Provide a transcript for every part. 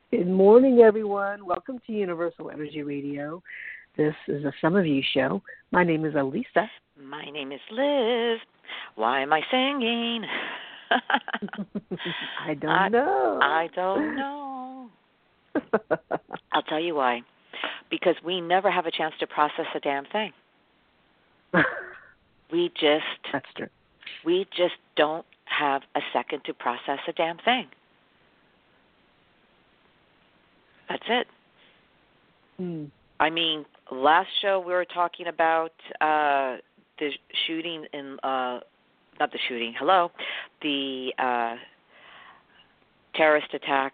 Good morning, everyone. Welcome to Universal Energy Radio. This is a Some of You show. My name is Elisa. My name is Liz. Why am I singing? I don't know. I don't know. I'll tell you why. Because we never have a chance to process a damn thing. That's true. We just don't have a second to process a damn thing. That's it. I mean, last show we were talking about the shooting in, not the shooting, the terrorist attack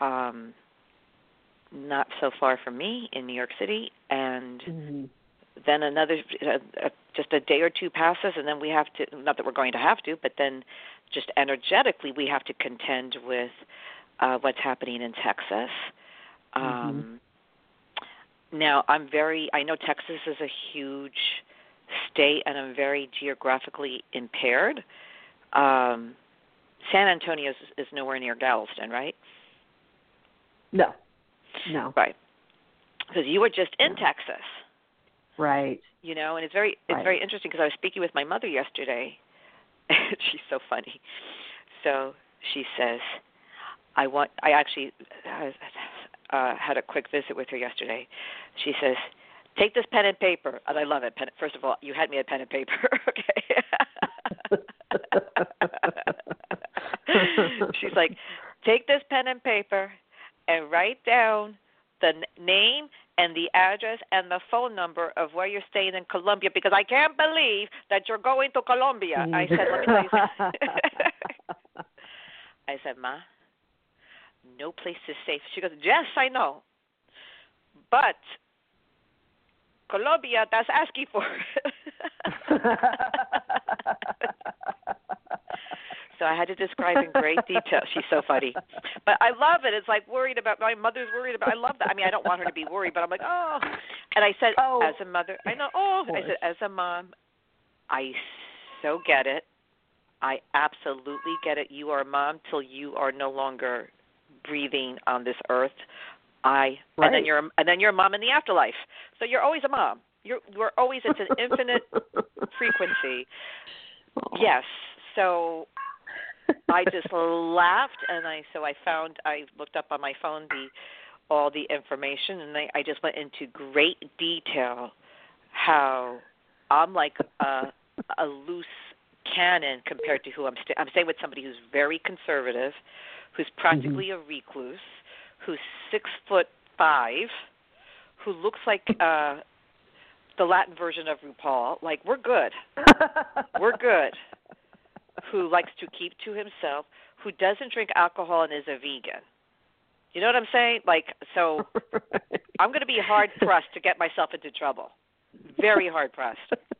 not so far from me in New York City, and then another, just a day or two passes, and then we have to, not that we're going to have to, but then just energetically we have to contend with what's happening in Texas. Now, I know Texas is a huge state, and I'm very geographically impaired. San Antonio is nowhere near Galveston, right? No. Right. Because you were just in Texas. Right. You know, and it's very interesting because I was speaking with my mother yesterday. She's so funny. So she says, I actually had a quick visit with her yesterday. She says, take this pen and paper. And I love it. First of all, you had me at pen and paper. Okay. She's like, take this pen and paper and write down the name and the address and the phone number of where you're staying in Colombia, because I can't believe that you're going to Colombia. I said, let me tell you something. I said, Ma, no place is safe. She goes, yes, I know. But Colombia, that's asking for it. So I had to describe in great detail. She's so funny. But I love it. It's like worried about, my mother's worried about, I love that. I mean, I don't want her to be worried, but I'm like, oh. And I said, as a mother, I know, I said, as a mom, I so get it. I absolutely get it. You are a mom till you are no longer breathing on this earth. And then you're a mom in the afterlife. So you're always a mom. We're always, it's an infinite frequency. Yes. So I just laughed, and I looked up on my phone all the information, and I just went into great detail how I'm like a loose cannon compared to who I'm staying with somebody who's very conservative, who's practically a recluse, who's 6'5", who looks like the Latin version of RuPaul. Like, we're good. We're good. Who likes to keep to himself, who doesn't drink alcohol and is a vegan. You know what I'm saying? Like, so I'm going to be hard-pressed to get myself into trouble. Very hard-pressed.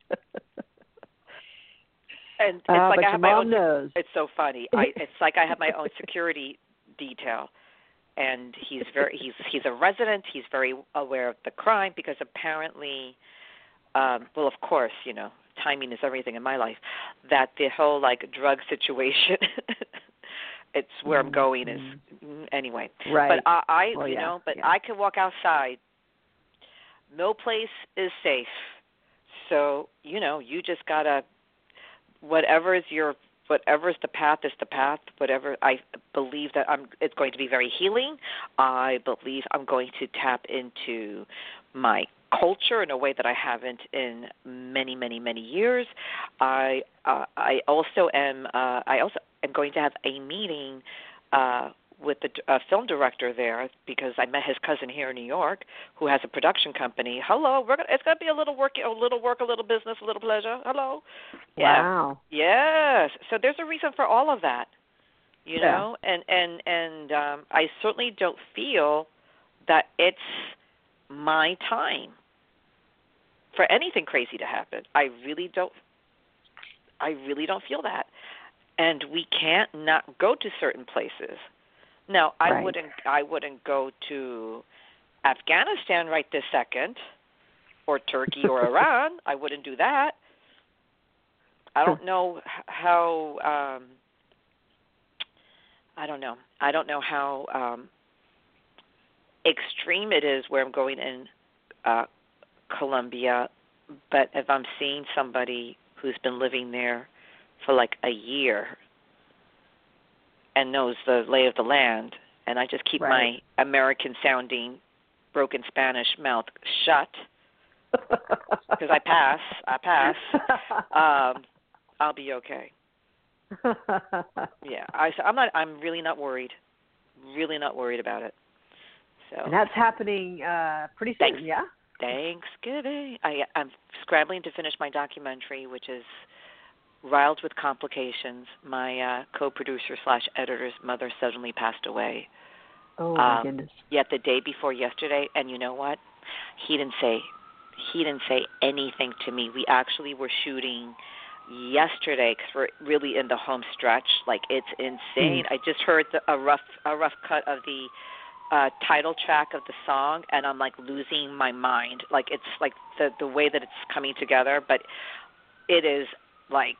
And it's like I have my own. Knows. It's so funny. It's like I have my own security detail, and he's a resident. He's very aware of the crime because apparently, well, of course, you know, timing is everything in my life. That the whole like drug situation, it's where I'm going is anyway. Right. But I can walk outside. No place is safe. So you know, you just gotta. Whatever's the path is the path. Whatever, I believe that it's going to be very healing. I believe I'm going to tap into my culture in a way that I haven't in many, many, many years. I also am going to have a meeting with the film director there because I met his cousin here in New York who has a production company. Hello, it's going to be a little work, a little business, a little pleasure. Hello. Wow. Yeah. Yes. So there's a reason for all of that, you know, and I certainly don't feel that it's my time for anything crazy to happen. I really don't feel that. And we can't not go to certain places. Now, I wouldn't go to Afghanistan right this second, or Turkey or Iran. I wouldn't do that. I don't know how. I don't know how extreme it is where I'm going in Colombia, but if I'm seeing somebody who's been living there for like a year and knows the lay of the land, and I just keep my American-sounding broken Spanish mouth shut because I pass, I'll be okay. Yeah, I'm really not worried. Really not worried about it. So. And that's happening pretty soon, yeah? Thanksgiving. I'm scrambling to finish my documentary, which is Riled with Complications. My co-producer / editor's mother suddenly passed away. Oh my goodness. Yeah, the day before yesterday, and you know what? He didn't say anything to me. We actually were shooting yesterday because we're really in the home stretch. Like, it's insane. I just heard a rough cut of the title track of the song, and I'm like losing my mind. Like, it's like the way that it's coming together, but it is like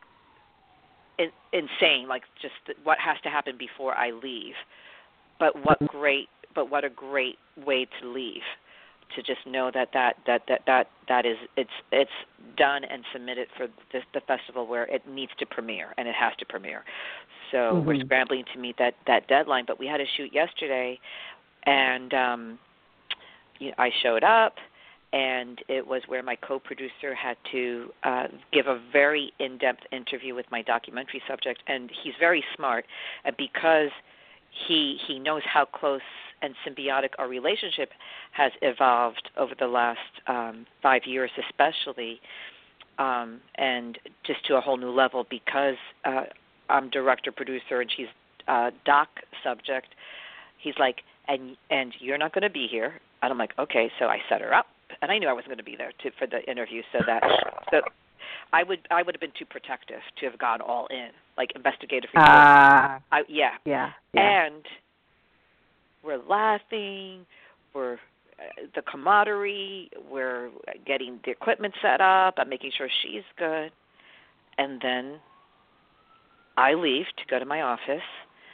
insane. Like, just what has to happen before I leave. But what a great way to leave. To just know that is it's done and submitted for the festival where it needs to premiere, and it has to premiere. So we're scrambling to meet that deadline. But we had a shoot yesterday, and I showed up, and it was where my co-producer had to give a very in-depth interview with my documentary subject, and he's very smart, and because he knows how close and symbiotic our relationship has evolved over the last 5 years especially, and just to a whole new level because I'm director, producer, and she's doc subject. He's like, and you're not going to be here. And I'm like, okay. So I set her up, and I knew I wasn't going to be there for the interview, so I would have been too protective to have gone all in, like investigative reporting. Yeah. And we're laughing, we're the camaraderie, we're getting the equipment set up, I'm making sure she's good, and then I leave to go to my office,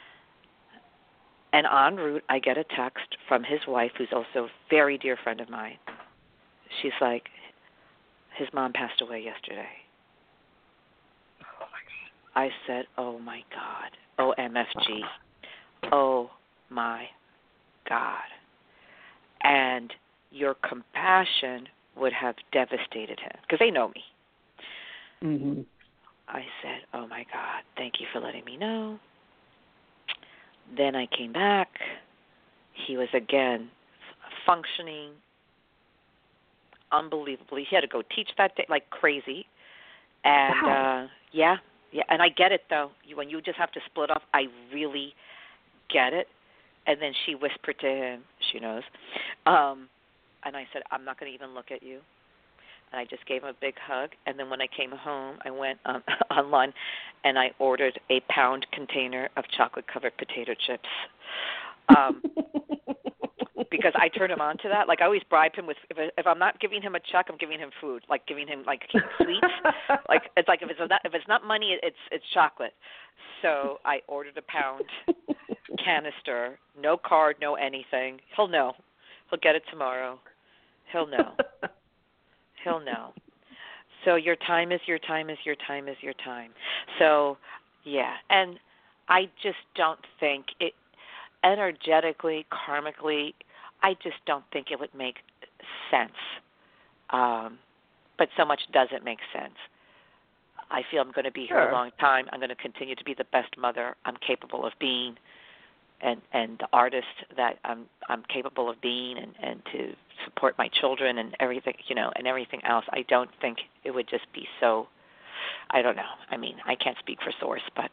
and en route I get a text from his wife, who's also a very dear friend of mine. She's like, his mom passed away yesterday. Oh my God. I said, oh my God, OMFG, oh my God. And your compassion would have devastated him because they know me. Mm-hmm. I said, oh my God, thank you for letting me know. Then I came back. He was again functioning unbelievably. He had to go teach that day like crazy. And wow. Yeah, and I get it though. When you just have to split off, I really get it. And then she whispered to him, she knows, and I said, I'm not going to even look at you. And I just gave him a big hug. And then when I came home, I went online and I ordered a pound container of chocolate-covered potato chips. Because I turn him on to that. Like, I always bribe him with, if I'm not giving him a check, I'm giving him food. Like, giving him, like, sweets. Like, it's like, if it's not money, it's chocolate. So I ordered a pound canister, no card, no anything. He'll know. He'll get it tomorrow. He'll know. He'll know. So your time is your time is your time is your time. So, yeah. And I just don't think it, energetically, karmically, I just don't think it would make sense. But so much doesn't make sense. I feel I'm going to be here a long time. I'm going to continue to be the best mother I'm capable of being, and the artist that I'm capable of being, and to support my children and everything, and everything else. I don't think it would just be so. I don't know. I mean, I can't speak for Source, but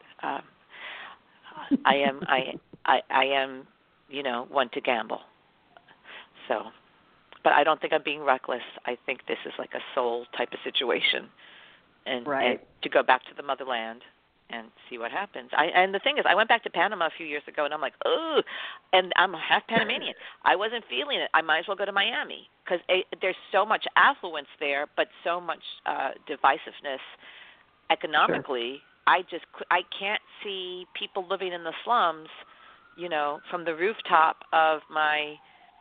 I am, one to gamble. So, but I don't think I'm being reckless. I think this is like a soul type of situation. And to go back to the motherland and see what happens. And the thing is, I went back to Panama a few years ago, and I'm like, ugh, and I'm half Panamanian. I wasn't feeling it. I might as well go to Miami because there's so much affluence there, but so much divisiveness economically. Sure. I can't see people living in the slums, from the rooftop of my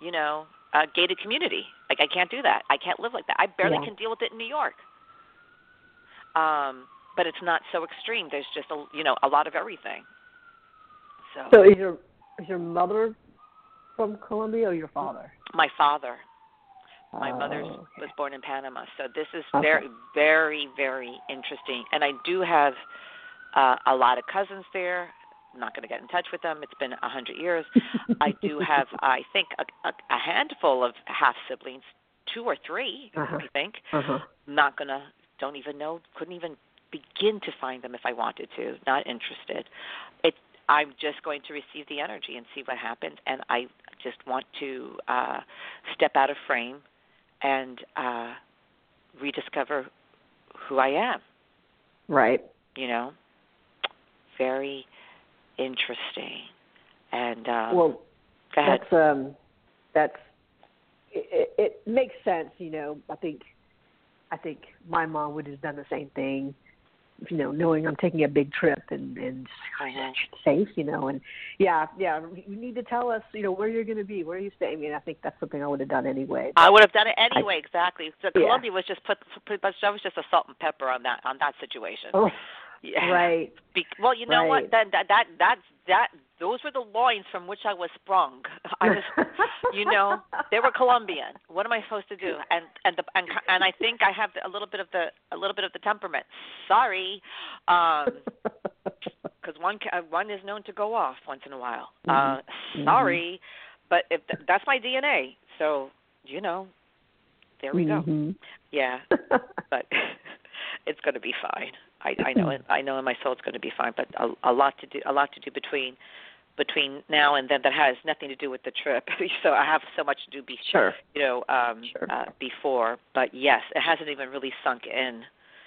a gated community. Like, I can't do that. I can't live like that. I barely can deal with it in New York. But it's not so extreme. There's just a lot of everything. So is your mother from Colombia or your father? My father. My mother was born in Panama. So this is very, very, very interesting. And I do have a lot of cousins there. I'm not going to get in touch with them. It's been 100 years. I do have, I think, a handful of half-siblings, 2 or 3, I think. Don't even know, couldn't even begin to find them if I wanted to, not interested. I'm just going to receive the energy and see what happens, and I just want to step out of frame and rediscover who I am. Right. Very interesting. And go ahead. It makes sense. I think my mom would have done the same thing. Knowing I'm taking a big trip and safe. And you need to tell us, where you're going to be, where you stay. I mean, I think that's something I would have done anyway. I would have done it anyway, exactly. So Colombia was just that was just a salt and pepper on that situation. Oh. Yeah. Right. Well, you know what? Those were the loins from which I was sprung. I was, they were Colombian. What am I supposed to do? And I think I have a little bit of the temperament. Sorry, because one is known to go off once in a while. Sorry, but if that's my DNA. So there we go. Yeah, but it's going to be fine. I know it. I know in my soul it's going to be fine, but a lot to do between now and then that has nothing to do with the trip. So I have so much to do before. But yes, it hasn't even really sunk in.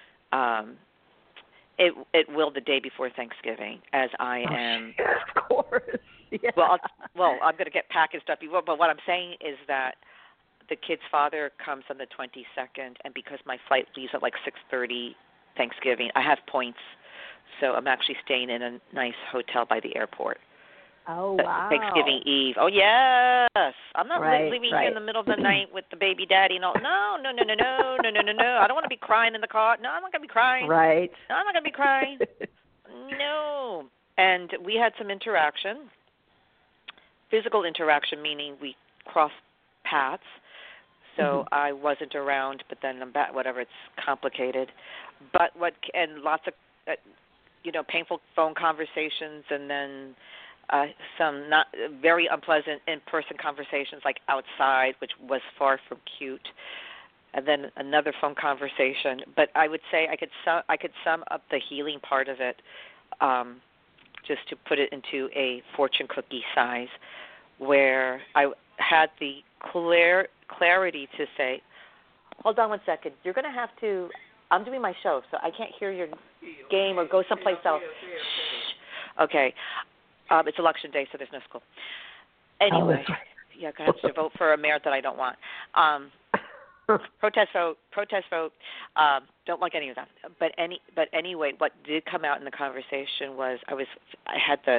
It will the day before Thanksgiving, as I am. Of course. Yeah. Well, I'm going to get packed and stuff before. But what I'm saying is that the kid's father comes on the 22nd, and because my flight leaves at like 6:30 Thanksgiving, I have points, so I'm actually staying in a nice hotel by the airport. Oh, wow. Thanksgiving Eve. Oh, yes. I'm not leaving here in the middle of the night with the baby daddy and all. No. I don't want to be crying in the car. No, I'm not going to be crying. Right. No, I'm not going to be crying. No. And we had some interaction, physical interaction, meaning we crossed paths. So I wasn't around, but then I'm back. Whatever, it's complicated. But lots of, painful phone conversations, and then some not very unpleasant in-person conversations, like outside, which was far from cute. And then another phone conversation. But I would say I could sum up the healing part of it, just to put it into a fortune cookie size, where I had the clarity to say, hold on one second, you're going to have to, I'm doing my show, so I can't hear your game or go someplace else. Shh. Okay. It's election day, so there's no school. Anyway, I have to vote for a mayor that I don't want. Protest vote. Don't like any of that. But anyway, what did come out in the conversation was I had the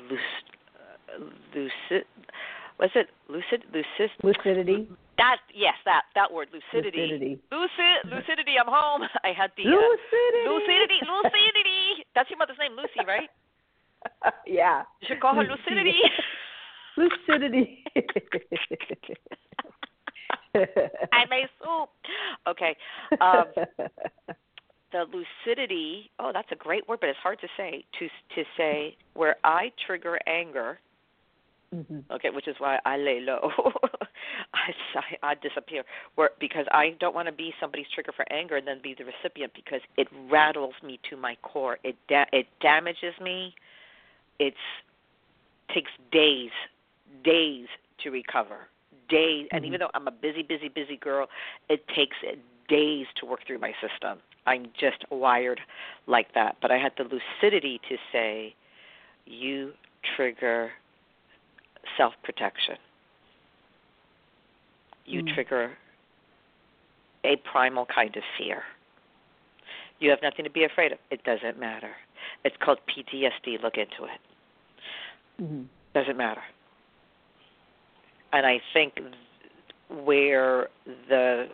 lucidity. That word, lucidity. Lucidity. I'm home. I had the lucidity. That's your mother's name, Lucy, right? Yeah. You should call her Lucidity. Lucidity. I may soup. Okay. The lucidity. Oh, that's a great word, but it's hard to say. To say where I trigger anger. Okay, which is why I lay low. I disappear. Because I don't want to be somebody's trigger for anger and then be the recipient, because it rattles me to my core. It damages me. It takes days to recover. Days, and even though I'm a busy girl, it takes days to work through my system. I'm just wired like that. But I had the lucidity to say, you trigger self-protection. You trigger a primal kind of fear. You have nothing to be afraid of. It doesn't matter. It's called PTSD. Look into it. Doesn't matter. And I think where the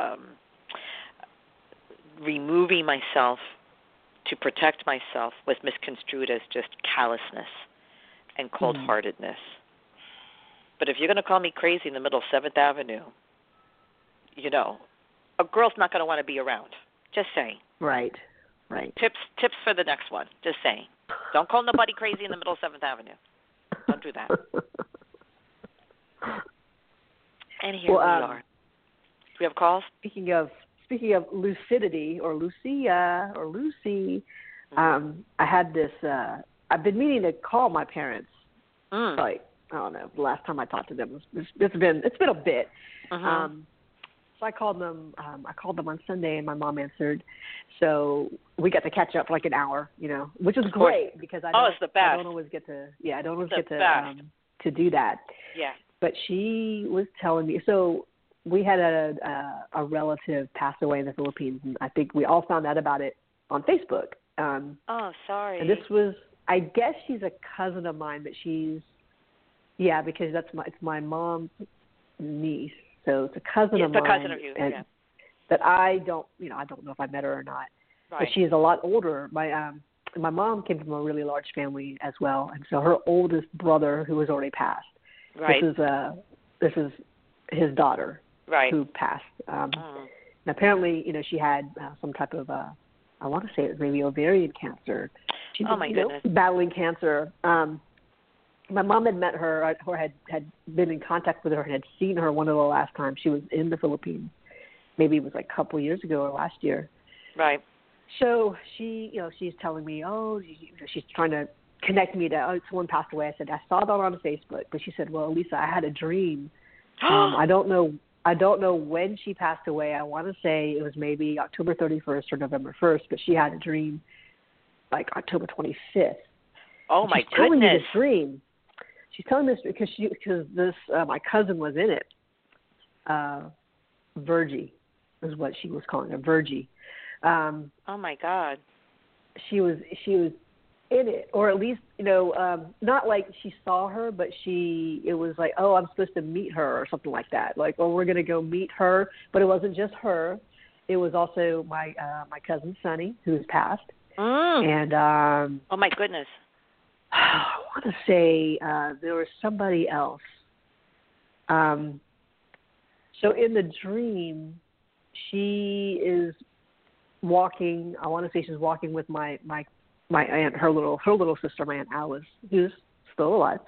removing myself to protect myself was misconstrued as just callousness and cold-heartedness. But if you're going to call me crazy in the middle of 7th Avenue, you know, a girl's not going to want to be around. Just saying. Right. Tips for the next one. Just saying. Don't call nobody crazy in the middle of 7th Avenue. Don't do that. And here we are. Do we have calls? Speaking of lucidity or Lucia or Lucy, I had this. I've been meaning to call my parents. Like, I don't know. The last time I talked to them, it's been a bit. So I called them. I called them on Sunday, and my mom answered. So we got to catch up for like an hour, you know, which was great because I it's the best. I don't always get to. Yeah, I don't always get to do that. Yeah. But she was telling me. So we had a relative pass away in the Philippines, and I think we all found out about it on Facebook. Sorry. And this was, I guess she's a cousin of mine, but because it's my mom's niece. So it's a cousin of mine. It's a cousin of you, yeah. That I don't know if I met her or not. Right. But she is a lot older. My mom came from a really large family as well, and so her oldest brother, who was already passed. Right. This is his daughter. Right. Who passed. And apparently, you know, she had some type of, I want to say it was maybe ovarian cancer. She was, my goodness. Battling cancer. My mom had met her or had been in contact with her and had seen her one of the last times she was in the Philippines. Maybe it was like a couple years ago or last year. Right. So she's telling me, she's trying to connect me to, someone passed away. I said, I saw that on Facebook. But she said, well, Lisa, I had a dream. I don't know when she passed away. I want to say it was maybe October 31st or November 1st, but she had a dream like October 25th. Oh, my goodness. She's telling me this dream. She's telling me this because this my cousin was in it. Virgie is what she was calling her, Virgie. Oh, my God. She was in it, or at least, you know, not like she saw her, but it was like, oh, I'm supposed to meet her or something like that. Like, oh, we're going to go meet her. But it wasn't just her. It was also my cousin Sonny, who has passed. And oh, my goodness. I want to say there was somebody else. So in the dream, she is walking. I want to say she's walking with my aunt, her little sister, my Aunt Alice, who's still alive.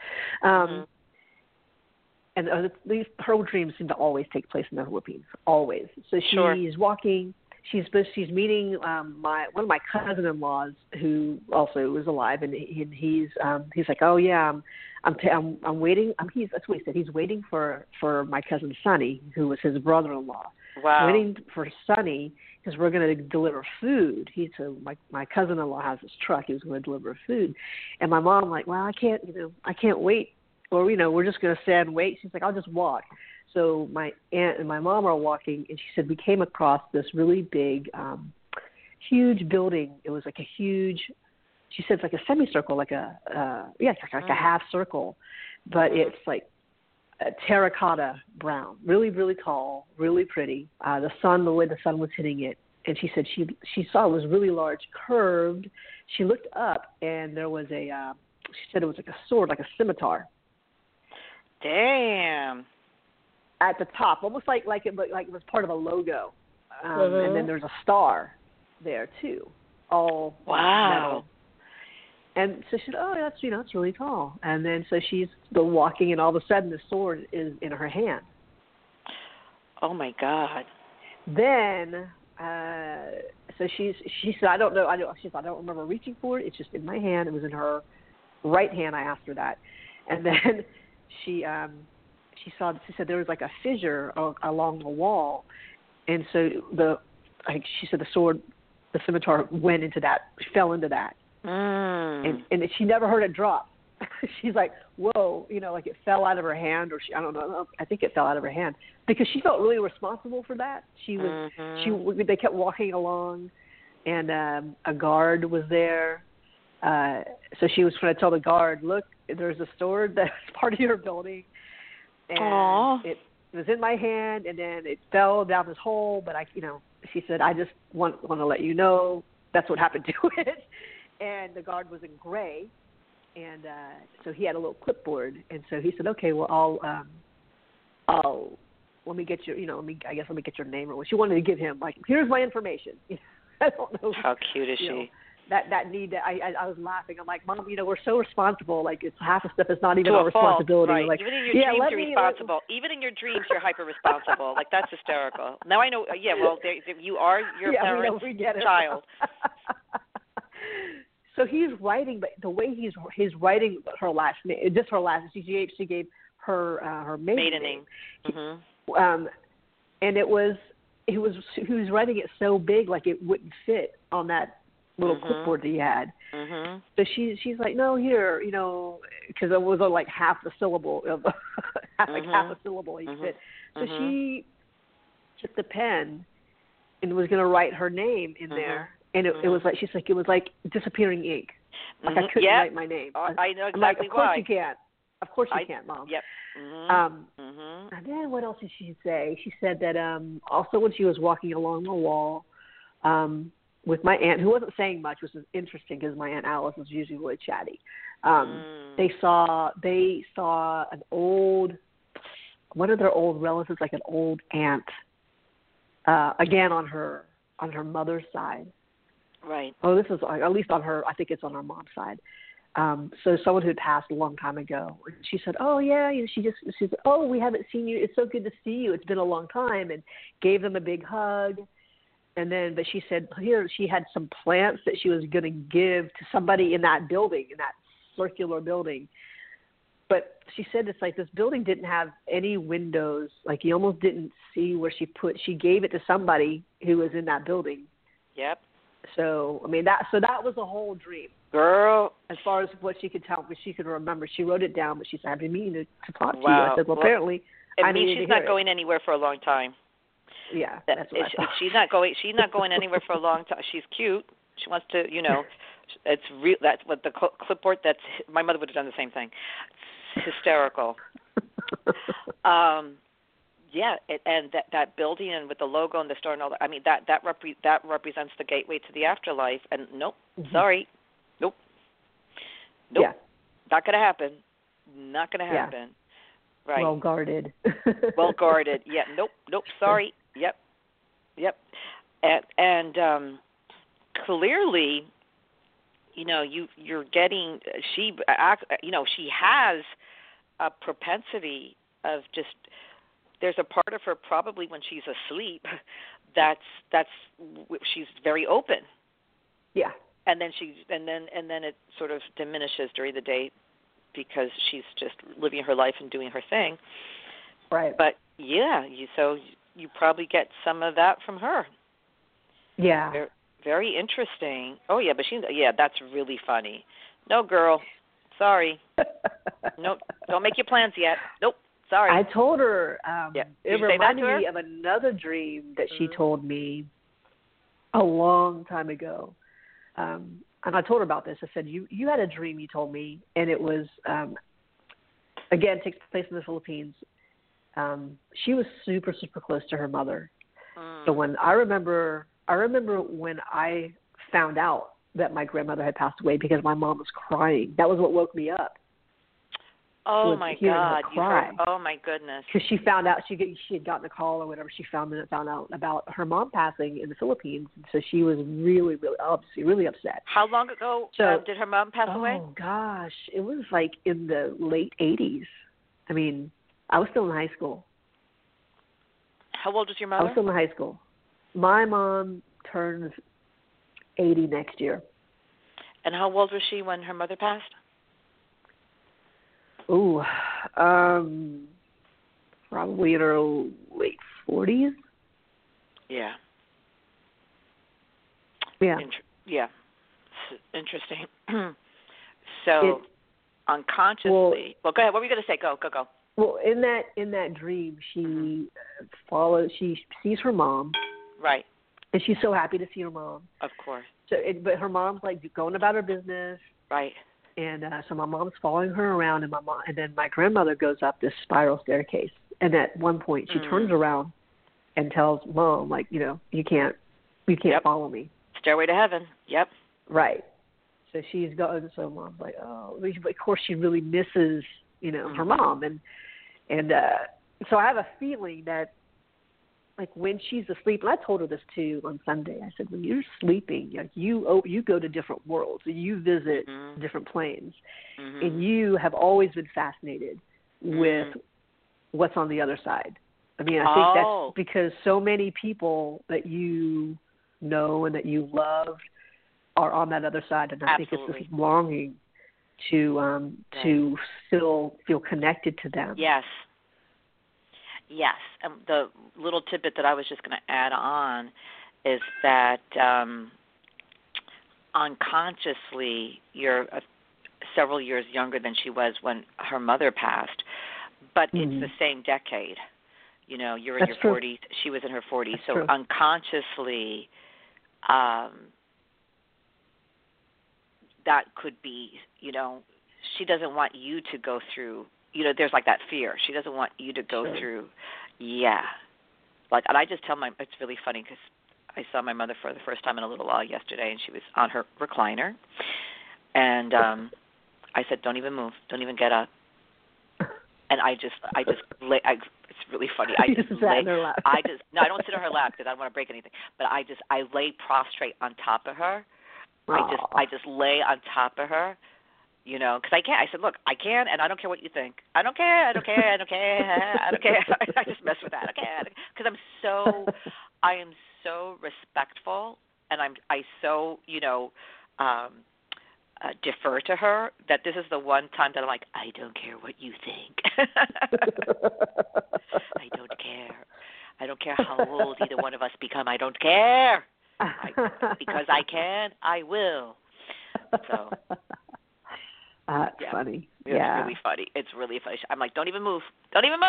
And these her dreams seem to always take place in the Philippines, always. So she's walking. She's meeting one of my cousin-in-laws who also is alive, and he's like, oh yeah, I'm waiting. That's what he said. He's waiting for my cousin Sonny, who was his brother-in-law. Wow. Waiting for Sonny because we're going to deliver food. My cousin-in-law has this truck. He was going to deliver food, and my mom like, well, I can't wait, or we're just going to stand and wait. She's like, I'll just walk. So my aunt and my mom are walking, and she said we came across this really big, huge building. It was like a huge. She said it's like a semicircle, like it's like a half circle, but it's like a terracotta brown, really, really tall, really pretty. The way the sun was hitting it, and she said she saw it was really large, curved. She looked up, and there was she said it was like a sword, like a scimitar. Damn. At the top, almost like it was part of a logo, and then there's a star there too. All wow. metal. And so she said, "Oh, that's really tall." And then so she's still walking, and all of a sudden the sword is in her hand. Oh my God. Then, so she said, "I don't know." She said, "I don't remember reaching for it. It's just in my hand. It was in her right hand." I asked her that, and then she said there was like a fissure along the wall, and so she said the sword, the scimitar went into that, fell into that, and she never heard it drop. She's like, whoa, like it fell out of her hand, or I don't know. I think it fell out of her hand because she felt really responsible for that. They kept walking along, and a guard was there. So she was going to tell the guard, look, there's a sword that's part of your building. and it was in my hand, and then it fell down this hole. But she said, I just want to let you know that's what happened to it. And the guard was in gray, and so he had a little clipboard, and so he said, okay, well, I'll let me get your, let me get your name or what. She wanted to give him, like, here's my information. I don't know. How cute is she? That need that I was laughing. I'm like, Mom, we're so responsible. Like, it's half the stuff is not even to our responsibility. Right. Like, even in your dreams, you're responsible. Even in your dreams, you're hyper responsible. Like, that's hysterical. Now I know. Yeah, well, you are your parents' child. So he's writing, but the way he's writing her last name, just her last. She gave her maiden name. Mm-hmm. And he was writing it so big, like it wouldn't fit on that little clipboard that he had. Mm-hmm. So she's like, no, here, because it was like half the syllable of half a syllable he fit. So she took the pen and was going to write her name in there, and it was like, she's like, it was like disappearing ink. Like I couldn't write my name. I know exactly like, of course why. you can't. Of course you can't, Mom. Yep. And then what else did she say? She said that also when she was walking along the wall with my aunt, who wasn't saying much, which was interesting because my Aunt Alice is usually really chatty. They saw an old, one of their old relatives, like an old aunt, again on her mother's side. Right. Oh, this is at least on her. I think it's on her mom's side. So someone who had passed a long time ago. She said, "Oh yeah," she said, "Oh, we haven't seen you. It's so good to see you. It's been a long time," and gave them a big hug. And then, but she said here she had some plants that she was going to give to somebody in that building, in that circular building. But she said it's like this building didn't have any windows. Like you almost didn't see where she gave it to somebody who was in that building. Yep. So, I mean, that was a whole dream. Girl. As far as what she could tell, but she could remember. She wrote it down, but she said, I've been meaning to talk to you. I said, well, apparently it means she's not going anywhere for a long time. Yeah, that's what I thought. She's not going anywhere for a long time. She's cute. She wants to, it's real. That's what the clipboard, my mother would have done the same thing. It's hysterical. Yeah, and that building and with the logo and the store and all that. I mean, that represents the gateway to the afterlife. And sorry, nope, yeah. Not going to happen. Not going to happen. Yeah. Right. Well guarded. Well guarded. Yeah. Nope. Sorry. Yep. And clearly, you're getting she has a propensity of just. There's a part of her probably when she's asleep that's she's very open. Yeah. And then it sort of diminishes during the day because she's just living her life and doing her thing. Right. But yeah, you probably get some of that from her. Yeah. Very, very interesting. Oh yeah, but that's really funny. No, girl. Sorry. Nope. Don't make your plans yet. Nope. Sorry. I told her, it reminded me of her? another dream that she told me a long time ago. And I told her about this. I said, you had a dream you told me, and it was, again, takes place in the Philippines. She was super, super close to her mother. So when I remember when I found out that my grandmother had passed away because my mom was crying. That was what woke me up. Oh my God! Oh my goodness! Because she found out she had gotten a call or whatever. She found out about her mom passing in the Philippines, so she was really, really upset. How long ago did her mom pass away? Oh gosh, it was like in the late 80s. I mean, I was still in high school. How old was your mother? I was still in high school. My mom turns 80 next year. And how old was she when her mother passed? Ooh, probably in her late 40s. Yeah. Yeah. Yeah. Interesting. So, unconsciously. Well, go ahead. What were you going to say? Go. Well, in that dream, she She sees her mom. Right. And she's so happy to see her mom. Of course. So, but her mom's like going about her business. Right. And so my mom's following her around, and then my grandmother goes up this spiral staircase. And at one point, she turns around and tells Mom, like, you can't follow me. Stairway to heaven. Yep. Right. So she's going. So Mom's like, oh, of course she really misses, her mom, and so I have a feeling that, like, when she's asleep, and I told her this too on Sunday. I said, when you're sleeping, like, you go to different worlds, you visit different planes, and you have always been fascinated with what's on the other side. I mean, I think that's because so many people that you know and that you loved are on that other side, and I think it's this longing to still feel connected to them. Yes. Yes. The little tidbit that I was just going to add on is that unconsciously you're several years younger than she was when her mother passed, but it's the same decade. You're in your 40s. She was in her 40s. That's so true. Unconsciously, that could be, she doesn't want you to go through, there's like that fear. She doesn't want you to go through, and I just tell it's really funny because I saw my mother for the first time in a little while yesterday, and she was on her recliner, and I said, don't even move, don't even get up. And I just lay, it's really funny. I just lay, in her lap. No, I don't sit on her lap because I don't want to break anything, but I lay prostrate on top of her. I just lay on top of her, because I can't. I said, look, I can, and I don't care what you think. I don't care. I don't care. I just mess with that. I can't, because I am so respectful, and I so defer to her that this is the one time that I'm like, I don't care what you think. I don't care. I don't care how old either one of us become. I don't care. Because I can, I will. So that's funny. It's really funny. It's really funny. I'm like, don't even move. Don't even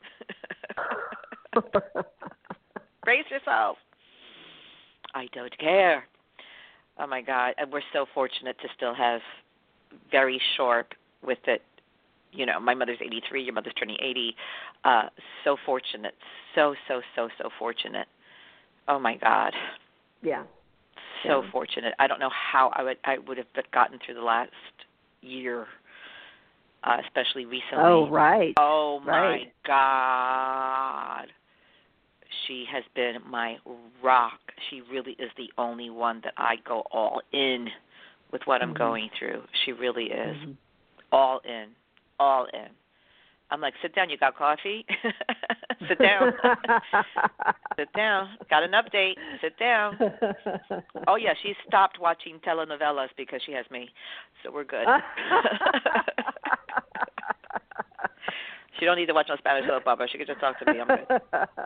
move. Brace yourself. I don't care. Oh, my God. And we're so fortunate to still have very sharp with it. My mother's 83. Your mother's turning 80. So fortunate. So fortunate. Oh, my God. Yeah. So fortunate. I don't know how I would have gotten through the last year, especially recently. Oh, right. Oh, my God. She has been my rock. She really is the only one that I go all in with what I'm going through. She really is. All in. All in. I'm like, sit down. You got coffee? Sit down. Sit down. Got an update. Sit down. Oh, yeah, she stopped watching telenovelas because she has me. So we're good. She don't need to watch no Spanish soap opera. She can just talk to me. I'm good.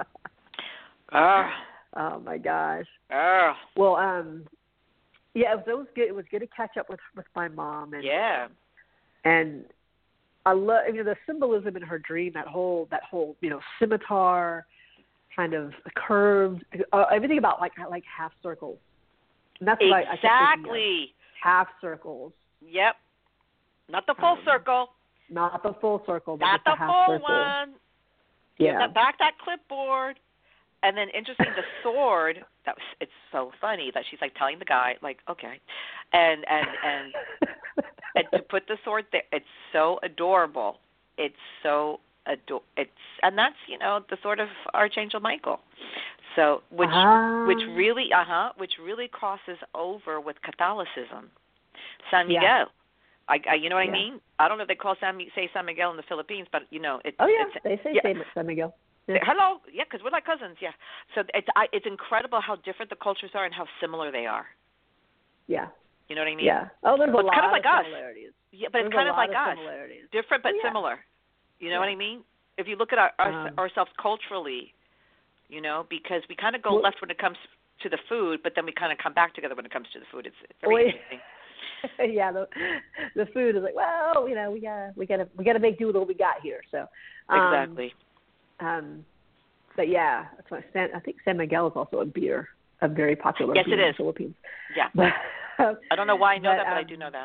Oh, my gosh. Well, it was good. It was good to catch up with my mom. And, and I love the symbolism in her dream. That whole scimitar, kind of curved, everything about like half circles. And that's what I kept thinking of. Half circles. Yep. Not the full circle. Not the full circle. But not the half full circle. One. Yeah. Back that clipboard. And then, interesting, the sword. It's so funny that she's like telling the guy, like, okay, and and to put the sword there, it's so adorable. It's so and that's the sword of Archangel Michael. So which really crosses over with Catholicism. San Miguel. Yeah. I you know what I mean? I don't know if they say San Miguel in the Philippines, but it's. Oh yeah, they say San Miguel. Yeah. Hello, because we're like cousins, So it's incredible how different the cultures are and how similar they are. Yeah. You know what I mean? Yeah. Oh, there's a lot kind of like of similarities. Yeah, but it's kind of like us. Different but similar. You know what I mean? If you look at ourselves culturally, because we kind of go left when it comes to the food, but then we kind of come back together when it comes to the food. It's very interesting. Yeah, the food is like, well, we gotta make do with what we got here. So exactly. But yeah, that's why I think San Miguel is also a very popular beer in the Philippines. Yeah. But, I don't know why I know that, but I do know that.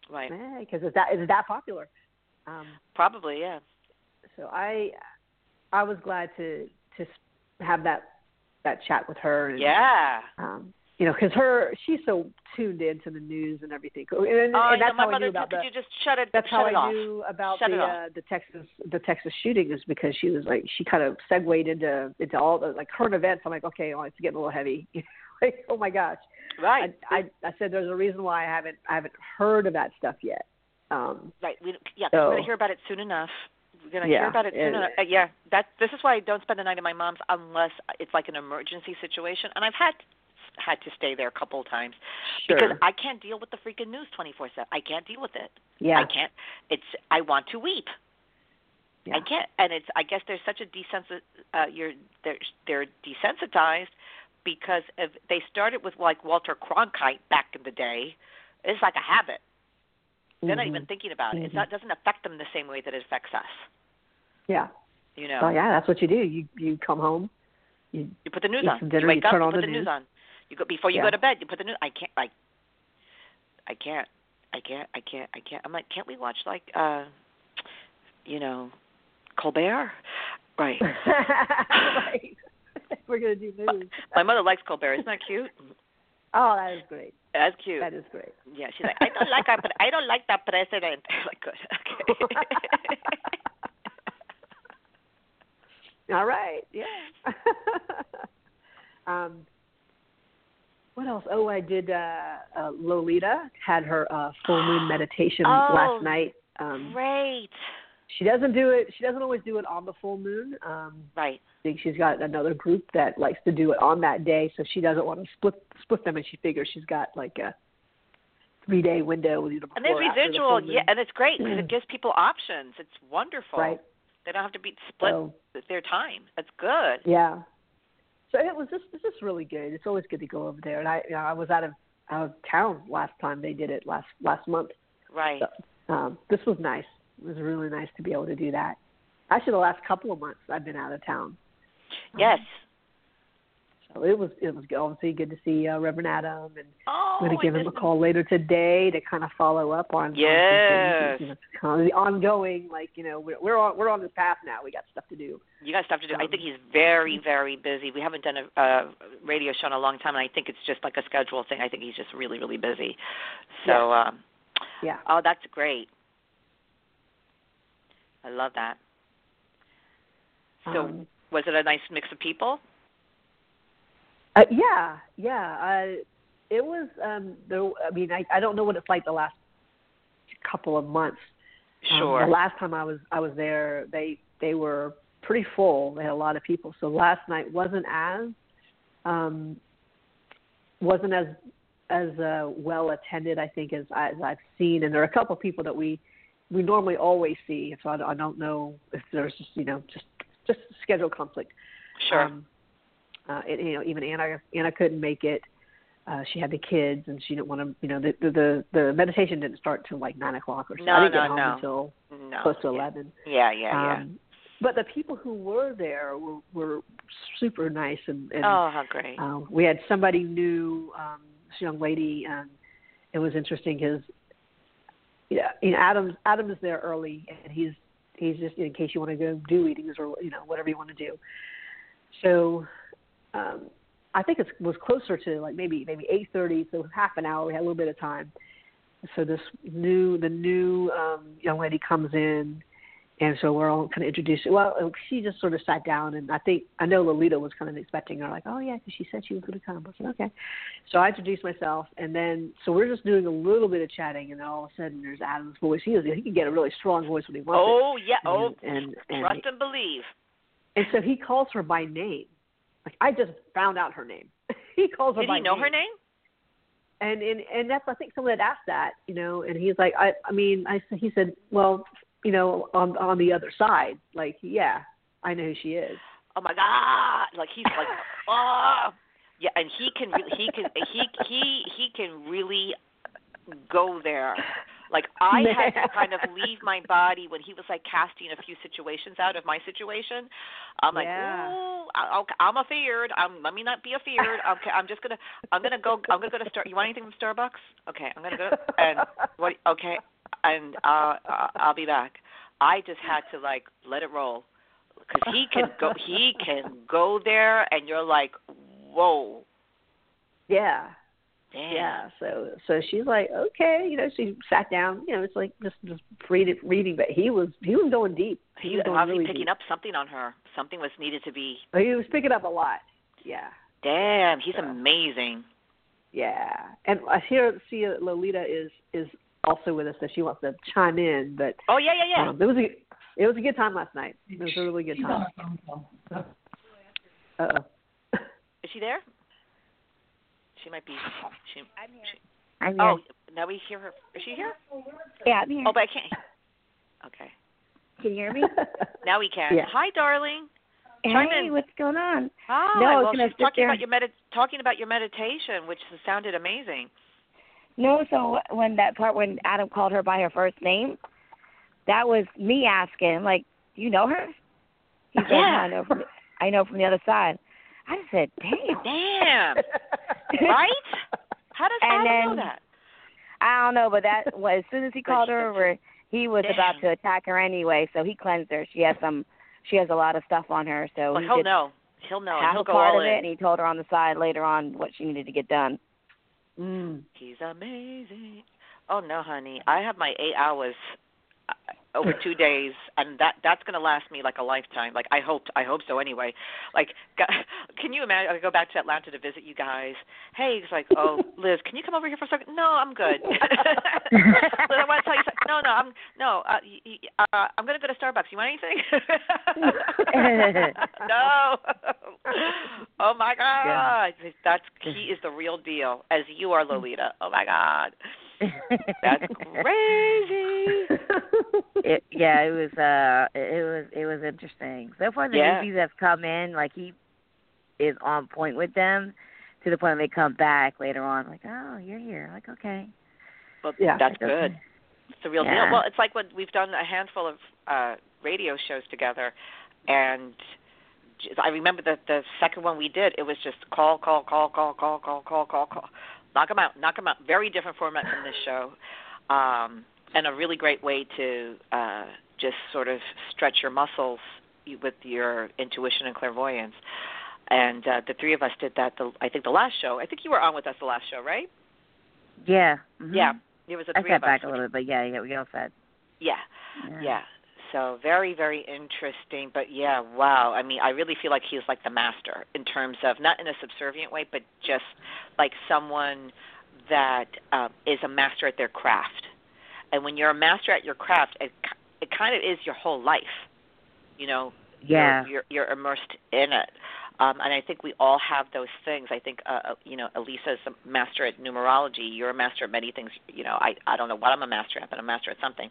Right. Because it's that popular. Probably, yeah. So I was glad to have that chat with her. And, yeah. Because she's so tuned into the news and everything. And that's my how I mother knew about could you just shut it. That's shut how it I off. knew about shut the Texas shooting, is because she was like, she kind of segued into all the like current events. I'm like, okay, well, it's getting a little heavy. Like, oh my gosh. Right. I said there's a reason why I haven't heard of that stuff yet. Right. We're going to hear about it soon enough. We're going to hear about it soon enough. This is why I don't spend the night at my mom's unless it's like an emergency situation. And I've had to stay there a couple of times because I can't deal with the freaking news 24/7. I can't deal with it. Yeah. I can't. I want to weep. Yeah. I can't. And I guess there's such a they're desensitized because if they started with like Walter Cronkite back in the day. It's like a habit. They're not even thinking about it. It doesn't affect them the same way that it affects us. Yeah. Well, yeah, that's what you do. You come home. You put the news eat on. Some dinner, you wake up, turn you on put the news on. You go before you go to bed. You put the news. I can't. I'm like, can't we watch like, Colbert? Right. Right. We're gonna do news. My mother likes Colbert. Isn't that cute? Oh, that is great. That's cute. That is great. Yeah, she's like, I don't like the president. I'm like, good. Okay. All right. Yeah. What else? Oh, I did. Lolita had her full moon meditation last night. Great. She doesn't do it. She doesn't always do it on the full moon. Right. I think she's got another group that likes to do it on that day, so she doesn't want to split them, and she figures she's got like a 3-day window. And there's residual, and it's great because it gives people options. It's wonderful. Right. They don't have to be split their time. That's good. Yeah. So it's just really good. It's always good to go over there. And I was out of town last time they did it last month. Right. So, this was nice. It was really nice to be able to do that. Actually, the last couple of months I've been out of town. Yes. So it was obviously good to see Reverend Adam, and I'm going to give him a call later today to kind of follow up on yes. Kind of the ongoing, we're on this path now. We got stuff to do. You got stuff to do. I think he's very, very busy. We haven't done a radio show in a long time, and I think it's just like a schedule thing. I think he's just really, really busy. So, yeah. Oh, that's great. I love that. So, was it a nice mix of people? Yeah. It was. I don't know what it's like the last couple of months. Sure. The last time I was there, they were pretty full. They had a lot of people. So last night wasn't as well attended, I think, as I've seen. And there are a couple of people that we normally always see. So I don't know if there's just schedule conflict. Sure. Even Anna couldn't make it. She had the kids, and she didn't want to. The meditation didn't start till like 9:00 or so. I didn't get home until close to 11. Yeah. But the people who were there were super nice, and oh, how great! We had somebody new, this young lady, and it was interesting because Adam is there early, and he's just in case you want to go do readings or whatever you want to do. So. I think it was closer to like maybe 8:30, so half an hour. We had a little bit of time. So the new young lady comes in, and so we're all kind of introduced. Well, she just sort of sat down, and I know Lolita was kind of expecting her, like, oh yeah, because she said she was going to come. I said okay. So I introduced myself, and then so we're just doing a little bit of chatting, and then all of a sudden there's Adam's voice. He can get a really strong voice when he wants it. Oh yeah. And trust and believe. And so he calls her by name. Like, I just found out her name. He calls her by name. Did he know her name? And that's, I think someone had asked that, and he's like, he said, well, on the other side, like, yeah, I know who she is. Oh my God. Like, he's like, oh, yeah. And he can really go there. Like I had to kind of leave my body when he was like casting a few situations out of my situation. I'm like, ooh, I'm afeared. Let me not be afeared. Okay, I'm gonna go to Star. You want anything from Starbucks? Okay, I'm gonna go and what? Okay, and I'll be back. I just had to like let it roll because he can go there, and you're like, whoa. Yeah. Damn. Yeah, so she's like, okay, she sat down, it's like just reading, but he was going deep. He was obviously really picking up something on her. Something was needed to be. He was picking up a lot. Yeah. Damn, he's amazing. Yeah, and I see Lolita is also with us, so she wants to chime in. But oh yeah. It was a good time last night. It was a really good time. Is she there? She might be. I'm here. Oh, now we hear her. Is she here? Yeah, I'm here. Oh, but I can't. Okay. Can you hear me? Now we can. Yeah. Hi, darling. Hey, what's going on? Hi. No, well, she's talking about your meditation, which sounded amazing. No, so when Adam called her by her first name, that was me asking, like, do you know her? He said, yeah. I know from the other side. I just said, damn. Right? How does Adam know that? I don't know, but as soon as he called her over, he was about to attack her anyway, so he cleansed her. She has a lot of stuff on her, so well, he'll know. He'll know. Half he'll a go part all of in. it, and he told her on the side later on what she needed to get done. He's amazing. Oh no, honey, I have my 8 hours over 2 days, and that's going to last me like a lifetime. Like I hope so anyway. Like, can you imagine? I go back to Atlanta to visit you guys. Hey, he's like, oh, Liz, can you come over here for a second? No, I'm good. Liz, I want to tell you something. I'm going to go to Starbucks. You want anything? No. Oh my God, he is the real deal, as you are, Lolita. Oh my God. That's crazy. It was interesting. So far, the movies have come in, like he is on point with them, to the point when they come back later on, like, oh, you're here, like, okay. Well, that's like, good. Okay. It's the real deal. Well, it's like when we've done a handful of radio shows together, and I remember the second one we did. It was just call. Knock them out. Very different format from this show, and a really great way to just sort of stretch your muscles with your intuition and clairvoyance. And the three of us did that. I think the last show. I think you were on with us the last show, right? Yeah. Mm-hmm. Yeah. It was the three of us. I sat back a little bit, but yeah, we all sat. Yeah. So very, very interesting. But yeah, wow. I mean, I really feel like he's like the master in terms of, not in a subservient way, but just like someone that is a master at their craft. And when you're a master at your craft, it kind of is your whole life. Yeah. You're immersed in it. And I think we all have those things. I think, Elisa's a master at numerology. You're a master at many things. I don't know what I'm a master at, but I'm a master at something.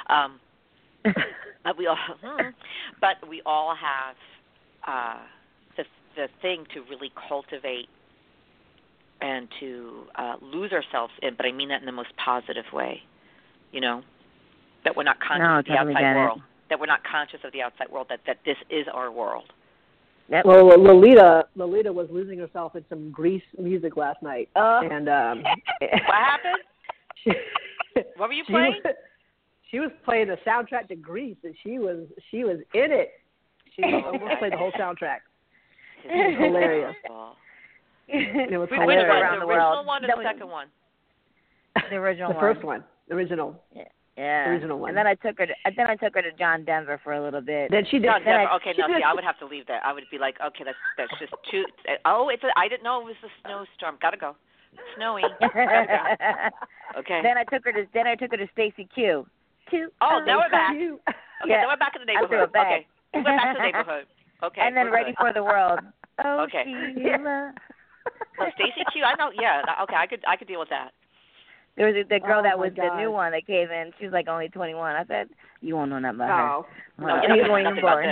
But we all have the thing to really cultivate and to lose ourselves in. But I mean that in the most positive way. That we're not conscious of the outside world. That we're not conscious of the outside world. That this is our world. Yep. Well, Lolita was losing herself in some Grease music last night. And what happened? What were you playing? She was playing the soundtrack to Grease, and she was in it. She almost played the whole soundtrack. It was hilarious. It was hilarious. The original one or the second one? The original one. The first one. The original. Yeah. The original one. And then I took her to John Denver for a little bit. Then she did. John Denver. I would have to leave that. I would be like, okay, that's just too. Oh, I didn't know it was a snowstorm. Gotta go. It's snowy. Gotta go. Okay. Then I took her to Stacy Q. Oh, now we're back. Okay, now we're back in the neighborhood. Okay, we went back to the neighborhood. Okay. And then Ready for the World. Oh, okay. Sheila. Oh, Stacy Q. I know. Yeah. Okay, I could deal with that. There was the girl that was the new one that came in. She was like only 21. I said, you won't know nothing about her. No, you weren't even born.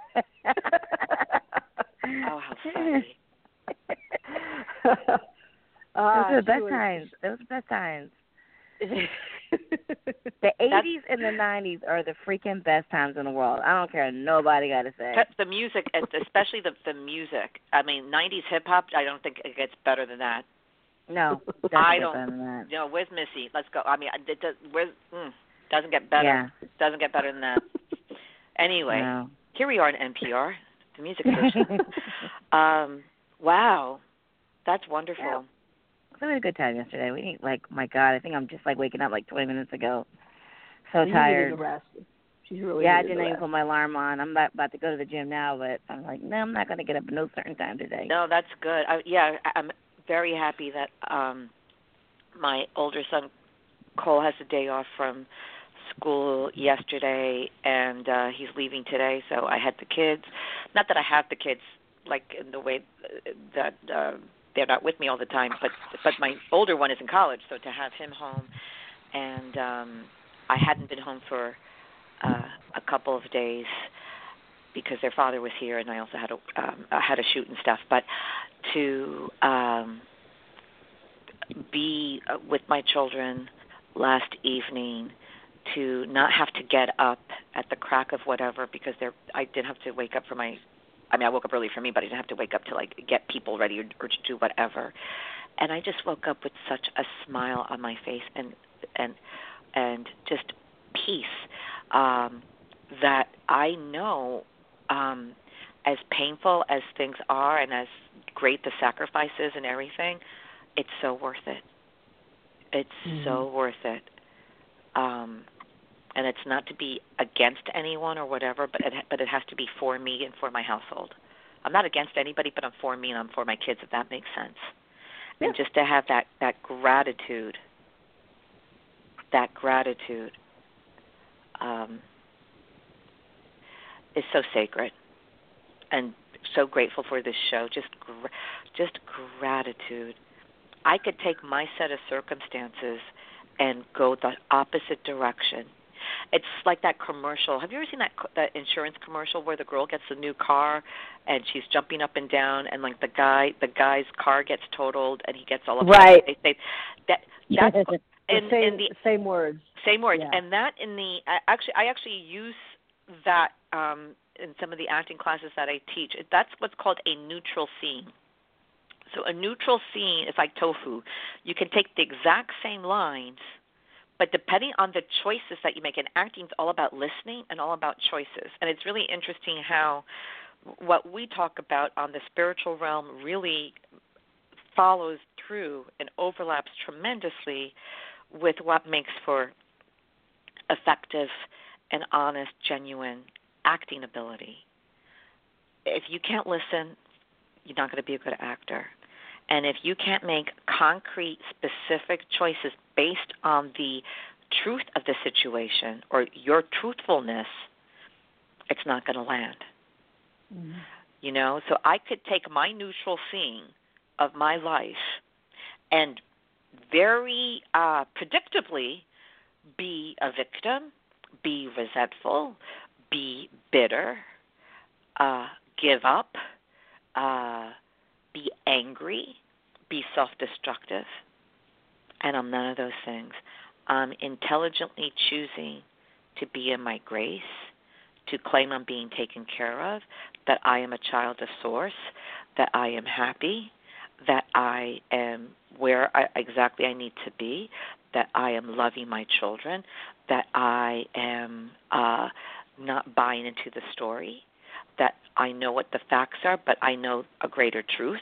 Oh, how funny. Those were the best times. The 80s and the 90s are the freaking best times in the world. I don't care what nobody got to say. The music, especially the music. I mean, 90s hip hop. I don't think it gets better than that. No, I don't. Better than that. No, where's Missy? Let's go. I mean, it does. Doesn't get better. Yeah. Doesn't get better than that. Anyway, no. Here we are in NPR, the music station. Wow, that's wonderful. Yeah. We had a good time yesterday. We my God, I think I'm just waking up 20 minutes ago. So tired. Needed a rest. She's really I didn't even put my alarm on. I'm about to go to the gym now, but I'm no, I'm not going to get up at no certain time today. No, that's good. I'm very happy that my older son Cole has a day off from school yesterday, and he's leaving today. So I had the kids. Not that I have the kids in the way that they're not with me all the time, but my older one is in college, so to have him home, and I hadn't been home for a couple of days because their father was here, and I also had a shoot and stuff. But to be with my children last evening, to not have to get up at the crack of whatever because I didn't have to wake up for my. I mean, I woke up early for me, but I didn't have to wake up to get people ready or to do whatever. And I just woke up with such a smile on my face and just peace that I know, as painful as things are and as great the sacrifices and everything, it's so worth it. It's so worth it. And it's not to be against anyone or whatever, but it has to be for me and for my household. I'm not against anybody, but I'm for me and I'm for my kids, if that makes sense. Yeah. And just to have that gratitude is so sacred, and so grateful for this show. Just gratitude. I could take my set of circumstances and go the opposite direction. It's like that commercial. Have you ever seen that insurance commercial where the girl gets a new car and she's jumping up and down, and the guy's car gets totaled and he gets all upset. Right. That's in the same words. Same words. Yeah. And that I actually use that in some of the acting classes that I teach. That's what's called a neutral scene. So a neutral scene is like tofu. You can take the exact same lines, but depending on the choices that you make, and acting is all about listening and all about choices. And it's really interesting how what we talk about on the spiritual realm really follows through and overlaps tremendously with what makes for effective and honest, genuine acting ability. If you can't listen, you're not going to be a good actor. And if you can't make concrete, specific choices based on the truth of the situation or your truthfulness, it's not going to land. Mm-hmm. So I could take my neutral scene of my life and very predictably be a victim, be resentful, be bitter, give up, be angry, be self-destructive. And I'm none of those things. I'm intelligently choosing to be in my grace, to claim I'm being taken care of, that I am a child of Source, that I am happy, that I am where exactly I need to be, that I am loving my children, that I am not buying into the story, that I know what the facts are, but I know a greater truth.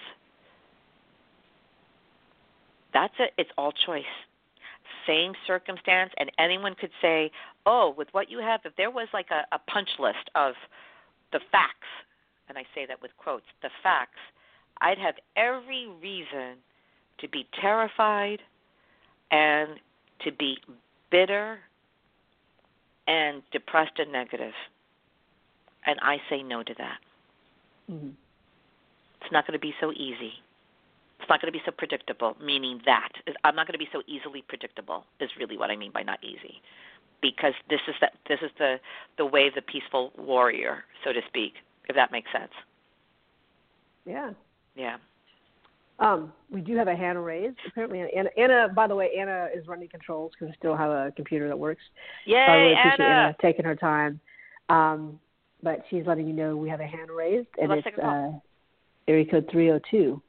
That's it. It's all choice. Same circumstance, and anyone could say, oh, with what you have, if there was like a punch list of the facts, and I say that with quotes, the facts, I'd have every reason to be terrified and to be bitter and depressed and negative. And I say no to that. Mm-hmm. It's not going to be so easy. It's not going to be so predictable, meaning that. I'm not going to be so easily predictable is really what I mean by not easy. Because this is the way of the peaceful warrior, so to speak, if that makes sense. Yeah. Yeah. We do have a hand raised. Apparently, Anna, by the way, Anna is running controls because we still have a computer that works. Yay, so I really appreciate Anna. Anna taking her time. But she's letting you know we have a hand raised, and let's it's area code 302.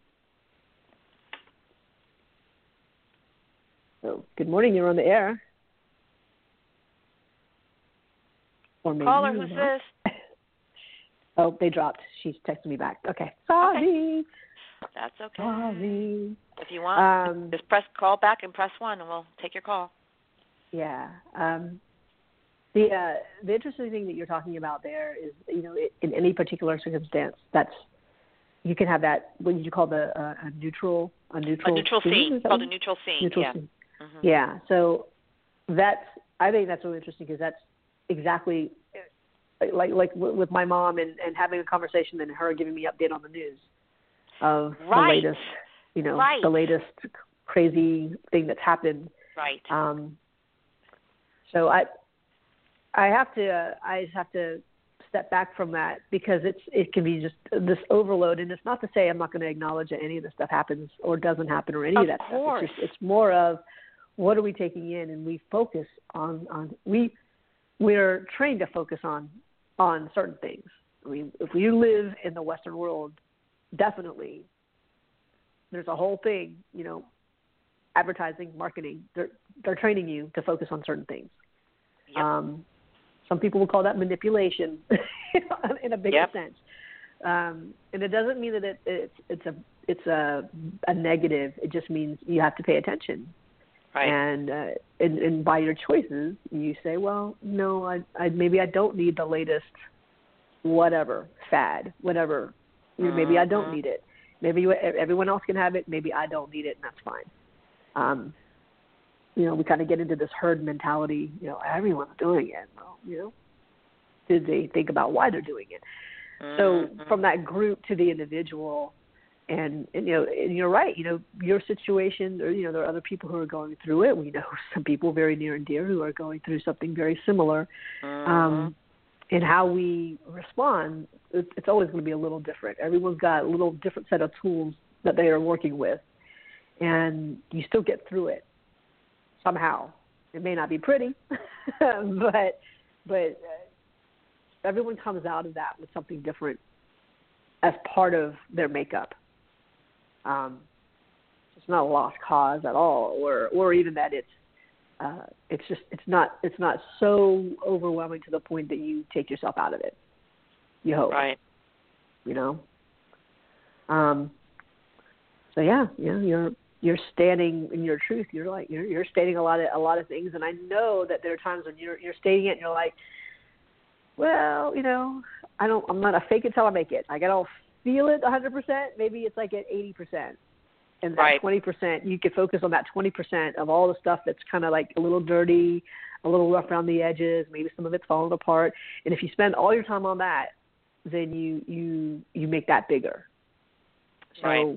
So, good morning. You're on the air. Or maybe caller, who's this? Oh, they dropped. She's texting me back. Okay. Sorry. Okay. That's okay. Sorry. If you want, just press call back and press 1, and we'll take your call. Yeah. The interesting thing that you're talking about there is, in any particular circumstance, you can have that. What did you call a neutral scene? Called a neutral scene. Neutral scene. Mm-hmm. Yeah. So I think that's really interesting because that's exactly like with my mom and having a conversation and her giving me update on the news of the latest, the latest crazy thing that's happened. Right. So I just have to step back from that because it can be just this overload. And it's not to say I'm not going to acknowledge that any of this stuff happens or doesn't happen or any of that stuff. It's more of what are we taking in, and we focus on we're trained to focus on certain things. I mean, if you live in the Western world, definitely there's a whole thing, advertising, marketing. They're training you to focus on certain things. Yep. Some people will call that manipulation in a bigger sense. And it doesn't mean that it's a negative. It just means you have to pay attention. Right. And by your choices, you say, well, no, maybe I don't need the latest whatever fad, whatever. Maybe I don't need it. Maybe everyone else can have it. Maybe I don't need it, and that's fine. We kind of get into this herd mentality. Everyone's doing it. Well, did they think about why they're doing it? So from that group to the individual, and you're right. Your situation, or there are other people who are going through it. We know some people very near and dear who are going through something very similar. And how we respond, it's always going to be a little different. Everyone's got a little different set of tools that they are working with, and you still get through it somehow. It may not be pretty, but everyone comes out of that with something different as part of their makeup. It's not a lost cause at all, or even that it's not so overwhelming to the point that you take yourself out of it. You hope, right? So yeah, you're standing in your truth. You're stating a lot of things, and I know that there are times when you're stating it and you're like, well, I'm not a fake it till I make it. I don't feel it 100%. Maybe it's like at 80%. And that 20%, you could focus on that 20% of all the stuff that's kind of like a little dirty, a little rough around the edges. Maybe some of it's falling apart. And if you spend all your time on that, then you make that bigger. So,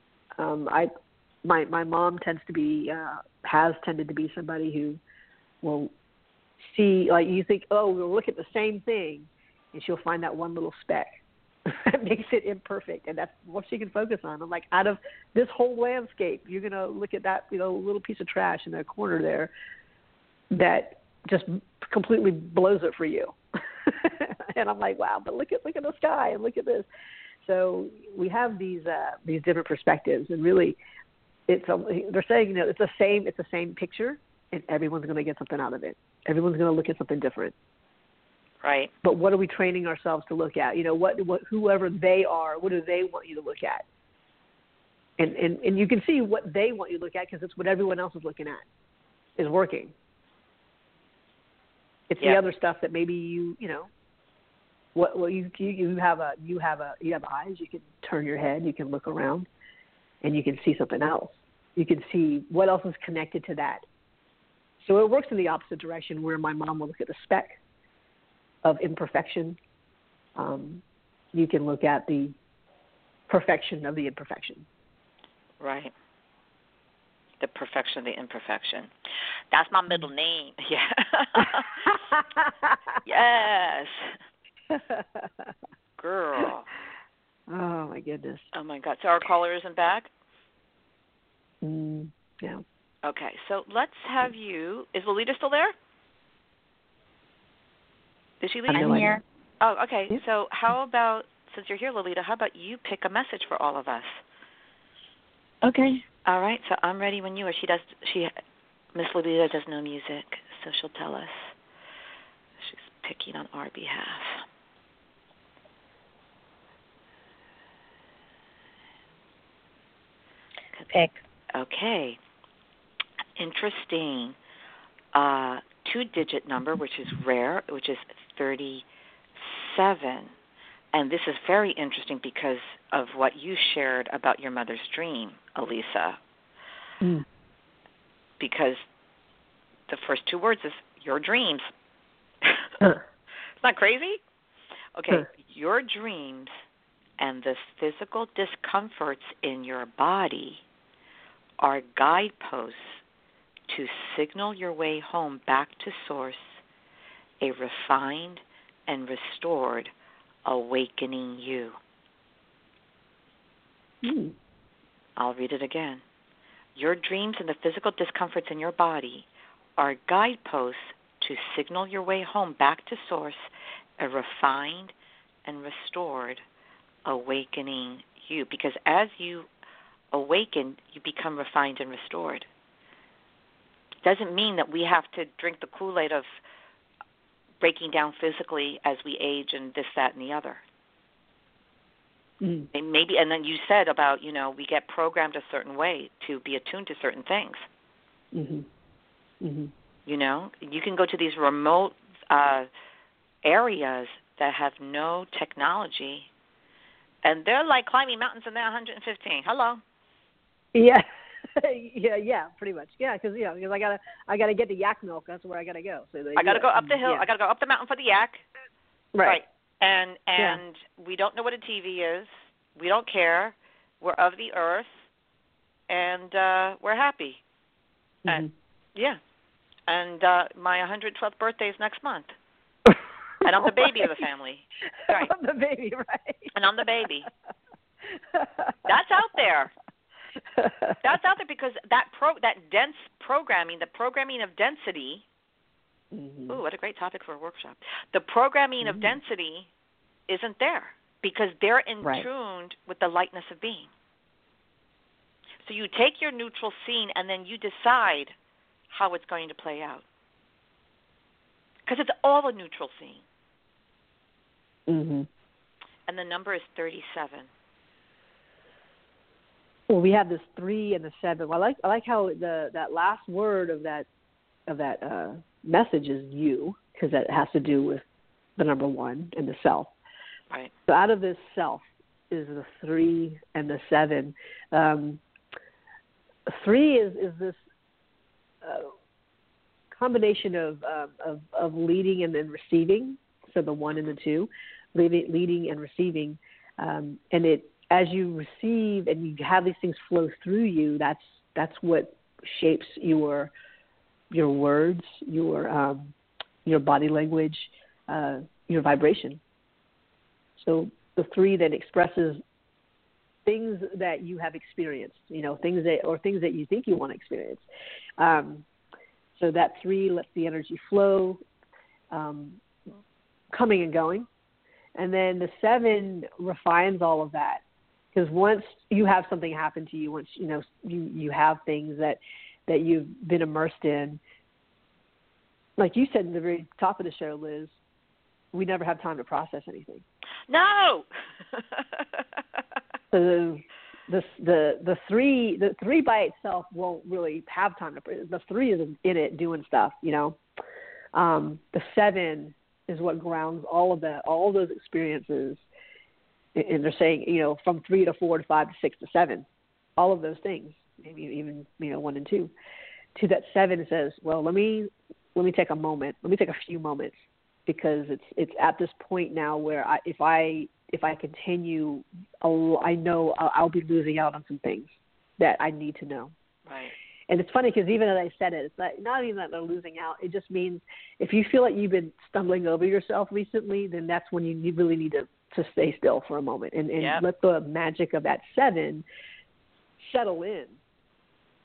my mom tends to be has tended to be somebody who will see, like, you think, oh, we'll look at the same thing, and she'll find that one little speck that makes it imperfect, and that's what she can focus on. I'm like, out of this whole landscape, you're going to look at that little piece of trash in the corner there that just completely blows it for you. And I'm like, wow, but look at the sky and look at this. So we have these different perspectives, and really, they're saying it's the same picture, and everyone's going to get something out of it. Everyone's going to look at something different. Right. But what are we training ourselves to look at? What whoever they are, what do they want you to look at? And you can see what they want you to look at because it's what everyone else is looking at is working. It's the other stuff that maybe you have eyes. You can turn your head. You can look around, and you can see something else. You can see what else is connected to that. So it works in the opposite direction, where my mom will look at the speck of imperfection. You can look at the perfection of the imperfection. Right. The perfection of the imperfection. That's my middle name. Yeah. Yes. Girl. Oh, my goodness. Oh, my God. So our caller isn't back? Yeah. Okay, so let's have you. Is Lolita still there? Did she leave? I'm here. Oh, okay. Yeah. So how about, since you're here, Lolita, how about you pick a message for all of us? Okay. All right. So I'm ready when you are. Miss Lolita does no music, so she'll tell us. She's picking on our behalf. Pick. Okay. Interesting. 2-digit number, which is rare, which is 37. And this is very interesting because of what you shared about your mother's dream, Elisa. Mm. Because the first 2 words is your dreams. It's not crazy? Okay, your dreams and the physical discomforts in your body are guideposts to signal your way home back to source, a refined and restored awakening you. I'll read it again. Your dreams and the physical discomforts in your body are guideposts to signal your way home back to source, a refined and restored awakening you. Because as you awaken, you become refined and restored. Doesn't mean that we have to drink the Kool-Aid of breaking down physically as we age and this, that, and the other. And maybe, and then you said about, we get programmed a certain way to be attuned to certain things. You can go to these remote areas that have no technology, and they're like climbing mountains and they're 115. Hello. Yeah. yeah, pretty much. Yeah, because I gotta get the yak milk. That's where I gotta go. So I gotta go up the hill. Yeah. I gotta go up the mountain for the yak. Right. And we don't know what a TV is. We don't care. We're of the earth, and we're happy. And and my 112th birthday is next month. And I'm the baby of the family. Right. I'm the baby, right? And I'm the baby. That's out there. That's out there because that dense programming, the programming of density. Ooh, what a great topic for a workshop. The programming of density isn't there because they're in tuned with the lightness of being. So you take your neutral scene and then you decide how it's going to play out. Because it's all a neutral scene. And the number is 37. Well, we have this 3 and the 7. Well, I like how that last word of that message is you, because that has to do with the number 1 and the self. Right. So out of this self is the 3 and the 7. 3 is this combination of leading and then receiving. So the 1 and the 2, leading and receiving, and it. As you receive and you have these things flow through you, that's what shapes your words, your body language, your vibration. So the 3 then expresses things that you have experienced, things that you think you want to experience. So that 3 lets the energy flow, coming and going, and then the 7 refines all of that. Because once you have something happen to you, once you have things that you've been immersed in, like you said in the very top of the show, Liz, we never have time to process anything. No. So the 3 by itself won't really have time to. The 3 is in it doing stuff, The 7 is what grounds all of those experiences. And they're saying, from 3 to 4 to 5 to 6 to 7, all of those things, maybe even 1 and 2. To that 7 says, well, let me take a moment. Let me take a few moments because it's at this point now where if I continue, I know I'll be losing out on some things that I need to know. Right. And it's funny because even as I said it, it's not even that they're losing out. It just means if you feel like you've been stumbling over yourself recently, then that's when you really need to stay still for a moment and let the magic of that 7 settle in.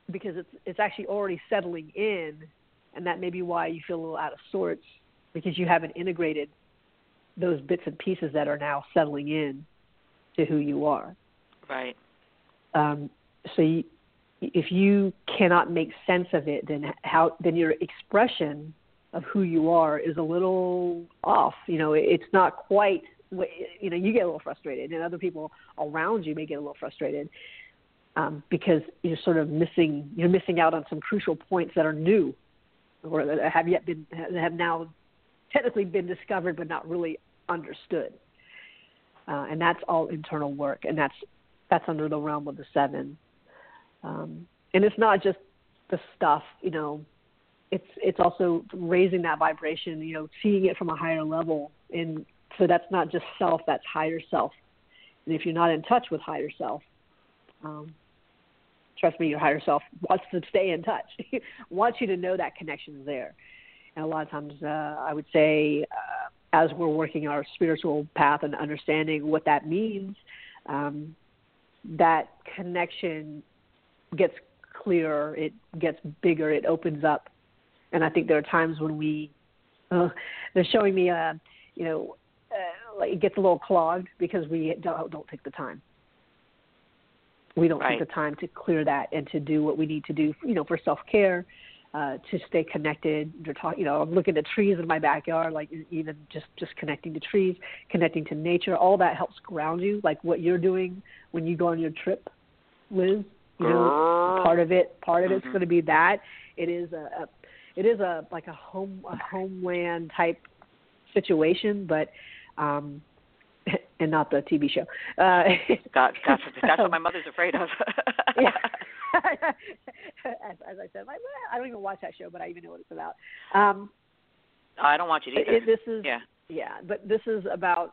because it's actually already settling in, and that may be why you feel a little out of sorts, because you haven't integrated those bits and pieces that are now settling in to who you are. Right. So if you cannot make sense of it, then your expression of who you are is a little off. It's not quite. You get a little frustrated, and other people around you may get a little frustrated because you're sort of missing out on some crucial points that are new, or that have now technically been discovered but not really understood. And that's all internal work, and that's under the realm of the 7. And it's not just the stuff, it's also raising that vibration, seeing it from a higher level. And so that's not just self, that's higher self. And if you're not in touch with higher self, trust me, your higher self wants to stay in touch, wants you to know that connection is there. And a lot of times I would say as we're working our spiritual path and understanding what that means, that connection gets clearer, it gets bigger, it opens up. And I think there are times when they're showing me, like it gets a little clogged because we don't take the time. We don't take the time to clear that and to do what we need to do, for self-care, to stay connected. I'm looking at trees in my backyard, like even just connecting to trees, connecting to nature. All that helps ground you, like what you're doing when you go on your trip, Liz. Part of it's going to be that. It is a like a homeland type situation, but and not the TV show. God forbid. That's what my mother's afraid of. Yeah. As I said, I don't even watch that show, but I even know what it's about. I don't watch it either. But this is about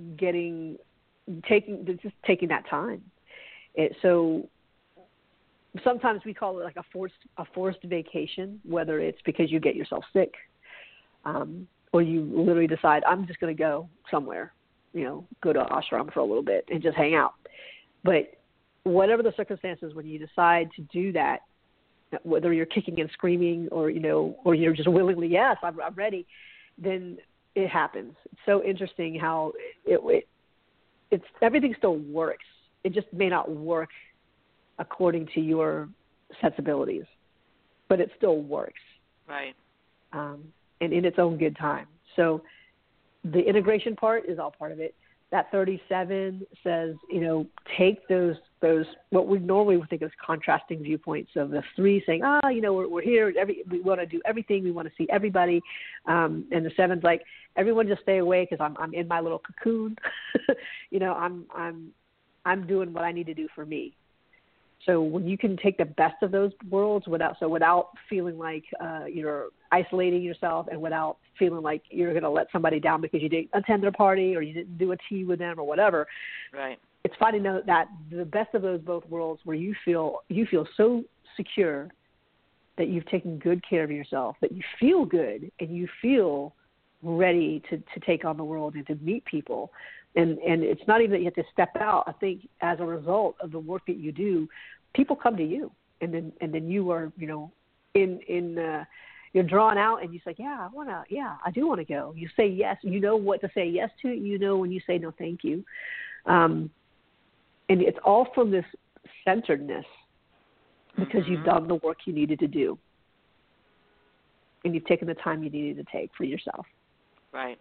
taking that time. So sometimes we call it like a forced vacation, whether it's because you get yourself sick, or you literally decide, I'm just going to go somewhere, go to ashram for a little bit and just hang out. But whatever the circumstances, when you decide to do that, whether you're kicking and screaming or you're just willingly, yes, I'm ready, then it happens. It's so interesting how it's everything still works. It just may not work according to your sensibilities, but it still works. Right. And in its own good time. So the integration part is all part of it. That 37 says, take those what we normally would think of as contrasting viewpoints of the 3 saying, we're here, we want to do everything, we want to see everybody, and the 7's like, everyone just stay away because I'm in my little cocoon, I'm doing what I need to do for me. So when you can take the best of those worlds without feeling like you're isolating yourself, and without feeling like you're going to let somebody down because you didn't attend their party or you didn't do a tea with them or whatever. Right. It's finding that the best of those both worlds, where you feel so secure that you've taken good care of yourself, that you feel good and you feel ready to take on the world and to meet people. And it's not even that you have to step out. I think as a result of the work that you do, people come to you, and then you are, you're drawn out, and you say, I do want to go. You say yes. You know what to say yes to. You know when you say no, thank you. And it's all from this centeredness, because you've done the work you needed to do, and you've taken the time you needed to take for yourself. Right.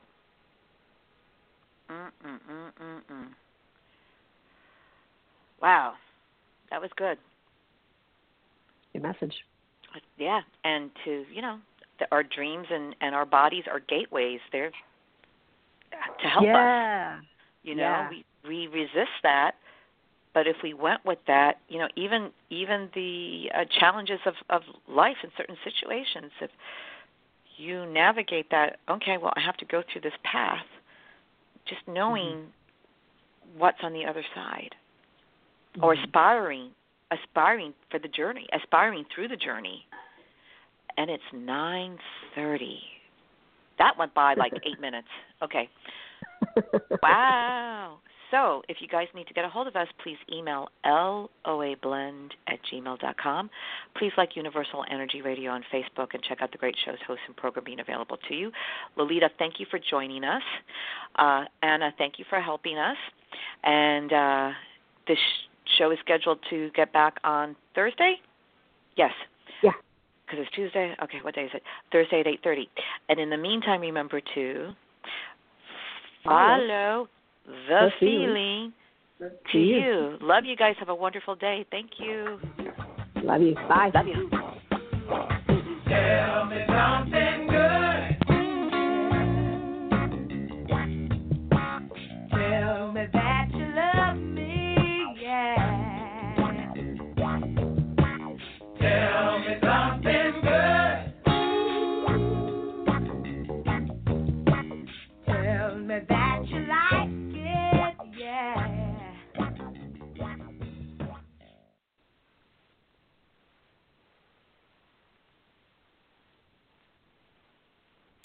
Wow, that was good. Your message. Yeah, and to, our dreams and our bodies are gateways. They're to help us. We resist that, but if we went with that, even the challenges of life in certain situations, if you navigate that, okay, well, I have to go through this path, just knowing what's on the other side, or aspiring for the journey, aspiring through the journey. And it's 9:30. That went by like 8 minutes. Okay. Wow. So if you guys need to get a hold of us, please email loablend@gmail.com. Please like Universal Energy Radio on Facebook and check out the great shows, hosts, and programming available to you. Lolita, thank you for joining us. Anna, thank you for helping us. And this show is scheduled to get back on Thursday? Yes. Yeah. Because it's Tuesday. Okay, what day is it? Thursday at 8:30. And in the meantime, remember to follow the feeling to you. Love you guys. Have a wonderful day. Thank you. Love you. Bye. Love you. Tell me something